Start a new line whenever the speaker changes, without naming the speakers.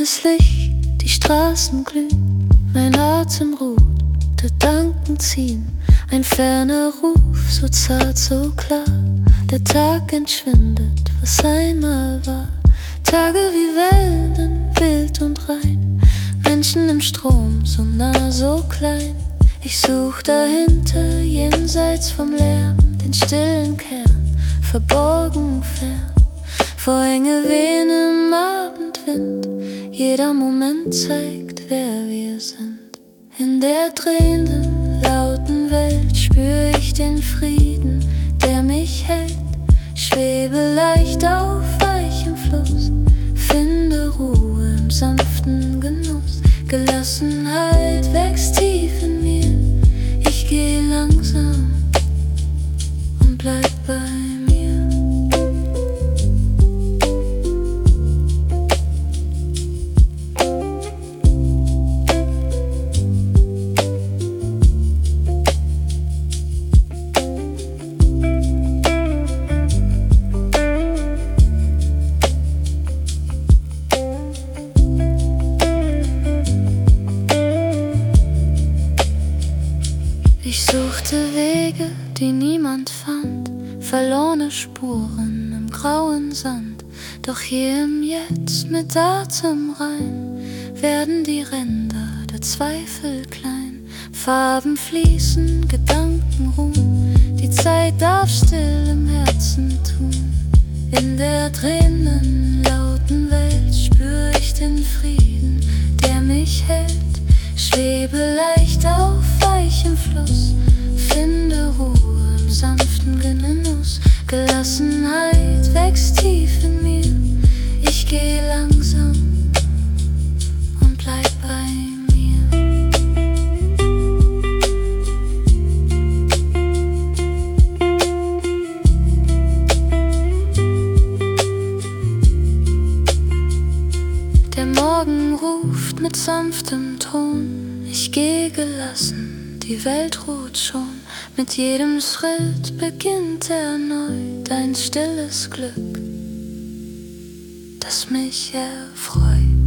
Grünes Licht, die Straßen glühen, mein Atem ruht, Gedanken ziehen, ein ferner Ruf, so zart, so klar. Der Tag entschwindet, was einmal war. Tage wie Wellen, wild und rein, Menschen im Strom, so nah, so klein. Ich such dahinter, jenseits vom Lärm, den stillen Kern, verborgen fern. Vor enge Wehen im Abendwind, jeder Moment zeigt, wer wir sind. In der drehenden, lauten Welt spür ich den Frieden, der mich hält. Schwebe leicht auf weichem Fluss, finde Ruhe im sanften Genuss. Gelassenheit wächst tief in mir, ich geh langsam und bleib bei mir. Ich suchte Wege, die niemand fand, verlorene Spuren im grauen Sand. Doch hier im Jetzt mit Atem rein werden die Ränder der Zweifel klein. Farben fließen, Gedanken ruhen, die Zeit darf still im Herzen tun. In der drehenden, lauten Welt spür ich den Frieden, der mich hält. Schwebe leicht auf weichem Fluss, finde Ruhe im sanften Genuss. Gelassenheit wächst tief in mir, ich geh langsam und bleib bei mir. Der Morgen ruft mit sanftem Ton, ich geh gelassen, die Welt ruht schon. Mit jedem Schritt beginnt erneut ein stilles Glück, das mich erfreut.